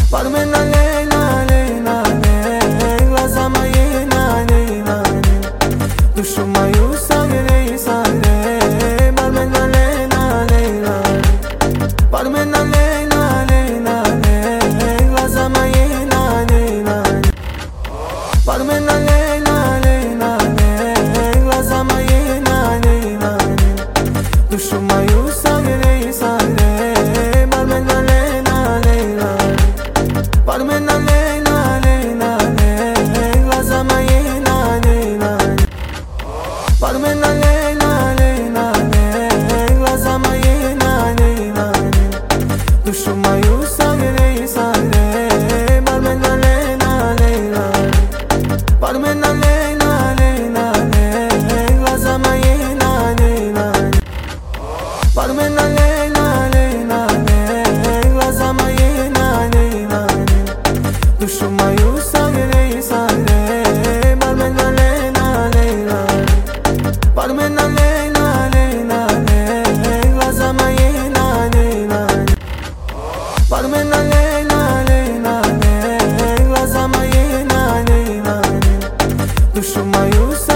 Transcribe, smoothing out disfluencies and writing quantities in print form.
Barmena Leyla, Leyla, Leyla Zamayina, Leyla, Dushuma Yusare, Sare, Barmena Leyla, Leyla, Barmena Leyla, Leyla, Leyla Zamayina, Leyla, Barmena Leyla, Leyla, Leyla Zamayina, Leyla, Dushuma Yusare, Sare, Barmena Leyla, Leyla, Barmena Leyla, Leyla, Leyla Zamayina, Leyla, Barmena Leyla, Leyla, Leyla Zamayina, Leyla, Dushuma Yusare, Sare, Barmena Leyla, Leyla, Barmena Leyla, Leyla, Leyla Zamayina, Leyla, Barmena Leyla, Leyla, Leyla Zamayina, Leyla, Dushuma Yusare, Sare, Barmena Leyla, Leyla, Barmena Leyla, Leyla, Leyla Zamayina, Leyla, Barmena Leyla, Leyla, Leyla Zamayina, Leyla, Dushuma Yusare.